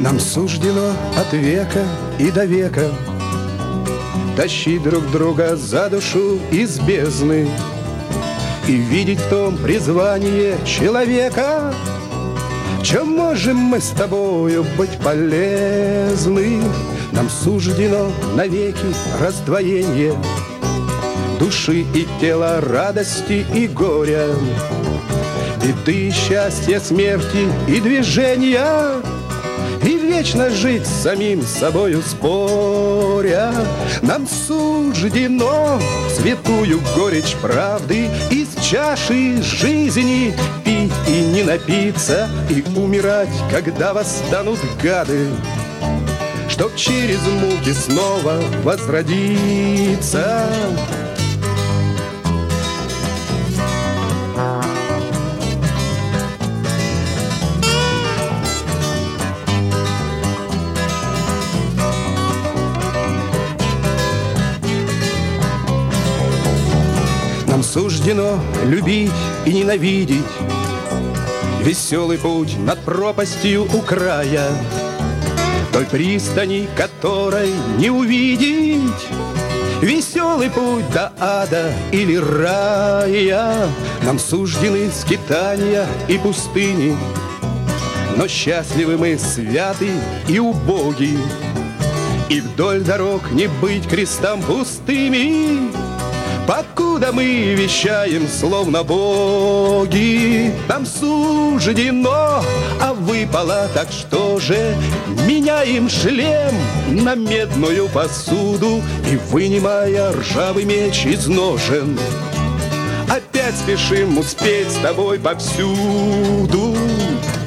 Нам суждено от века и до века тащить друг друга за душу из бездны и видеть в том призвание человека, чем можем мы с тобою быть полезны. Нам суждено навеки раздвоение души и тела, радости и горя, беды, счастья, смерти и движения, и вечно жить с самим собою споря. Нам суждено святую горечь правды из чаши жизни пить и не напиться, и умирать, когда восстанут гады, чтоб через муки снова возродиться. Нам суждено любить и ненавидеть, веселый путь над пропастью у края, той пристани, которой не увидеть, веселый путь до ада или рая. Нам суждены скитания и пустыни, но счастливы мы, святы и убоги, и вдоль дорог не быть крестам пустыми, покуда мы вещаем, словно боги. Нам суждено, а выпало, так что же? Меняем шлем на медную посуду и, вынимая ржавый меч из ножен, опять спешим успеть с тобой повсюду.